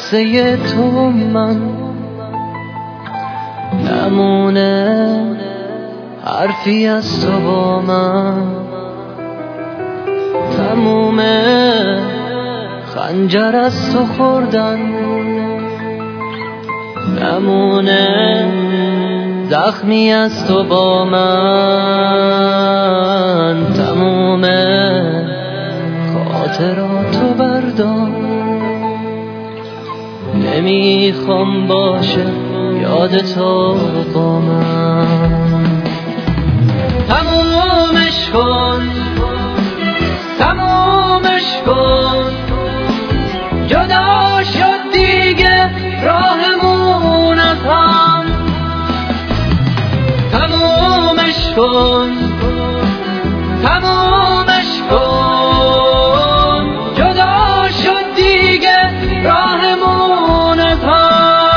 قصه تو من نمونه حرفی از تو با من، تمومه خنجر از تو خوردن، نمونه زخمی از تو با من، تمومه خاطراتو بردار. نمیخوام باشه یاد تو با من. تمومش کن، تمومش کن، جدا شد دیگه راهمون از هم. تمومش کن، تمومش کن، جدا شد دیگه راهمون از هم.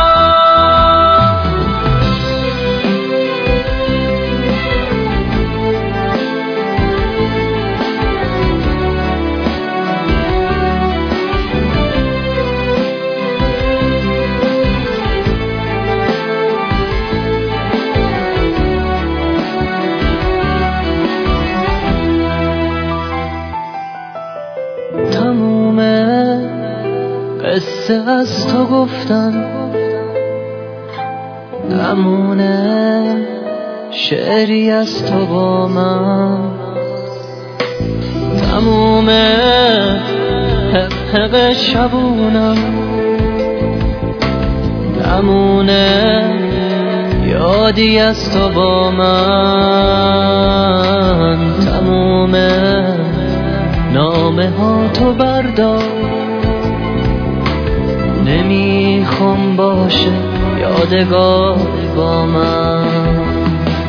تمومه قصه از تو گفتن، نمونه شعری از تو با من، تمومه حق شبونم، نمونه یادی از تو با من، تمومه نامه ها تو بردار. نمیخوام باشه یادگار با من.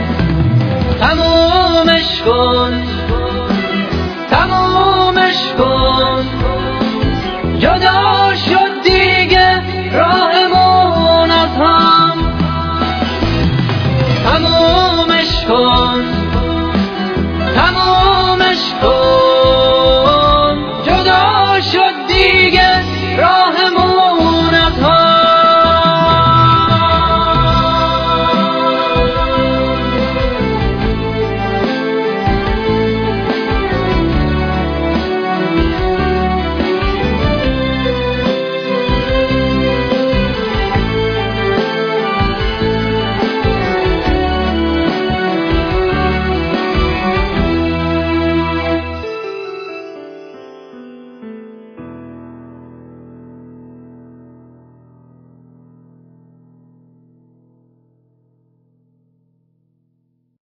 تمومش کن، تمومش کن،